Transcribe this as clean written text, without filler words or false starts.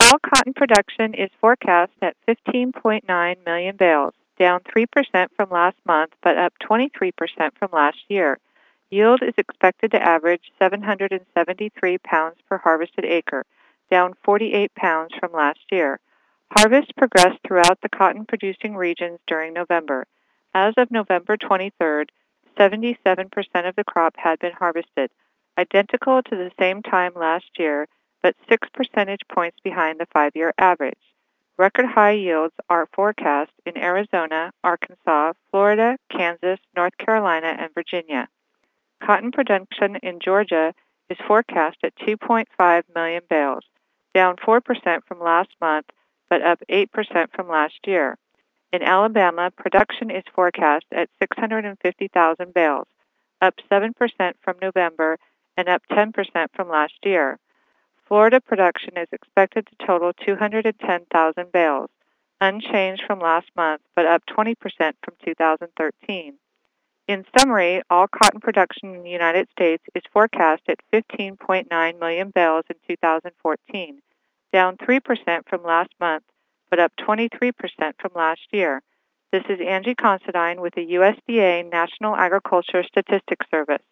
Fall cotton production is forecast at 15.9 million bales, down 3% from last month, but up 23% from last year. Yield is expected to average 773 pounds per harvested acre, down 48 pounds from last year. Harvest progressed throughout the cotton-producing regions during November. As of November 23rd, 77% of the crop had been harvested, identical to the same time last year, but 6 percentage points behind the 5-year average. Record high yields are forecast in Arizona, Arkansas, Florida, Kansas, North Carolina, and Virginia. Cotton production in Georgia is forecast at 2.5 million bales, down 4% from last month, but up 8% from last year. In Alabama, production is forecast at 650,000 bales, up 7% from November and up 10% from last year. Florida production is expected to total 210,000 bales, unchanged from last month, but up 20% from 2013. In summary, all cotton production in the United States is forecast at 15.9 million bales in 2014, down 3% from last month, but up 23% from last year. This is Angie Considine with the USDA National Agriculture Statistics Service.